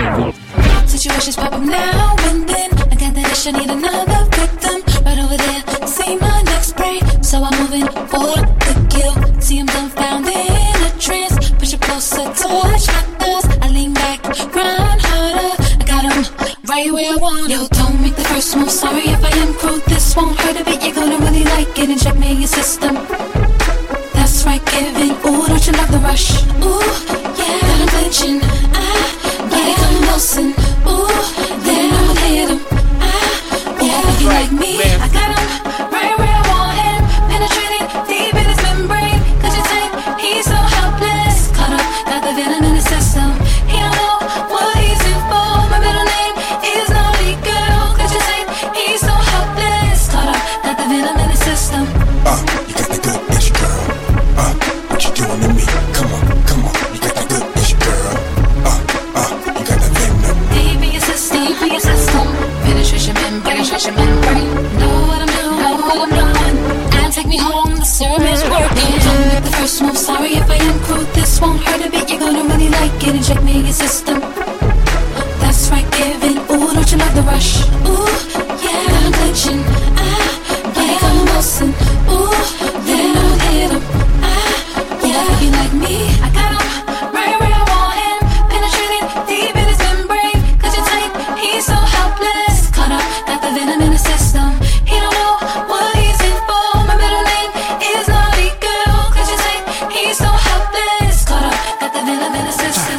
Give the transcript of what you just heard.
Situations pop up now and then. I got that itch, I need another victim. Right over there, see my next prey. So I'm moving for the kill. See him dumbfounded in a trance. Push it closer, touch my thoughts. I lean back, grind harder. I got him right where I want. Yo, don't make the first move. Sorry if I am crude. This won't hurt a bit. You're gonna really like it. Inject me in your system. That's right, Kevin. Ooh, don't you love the rush? Ooh.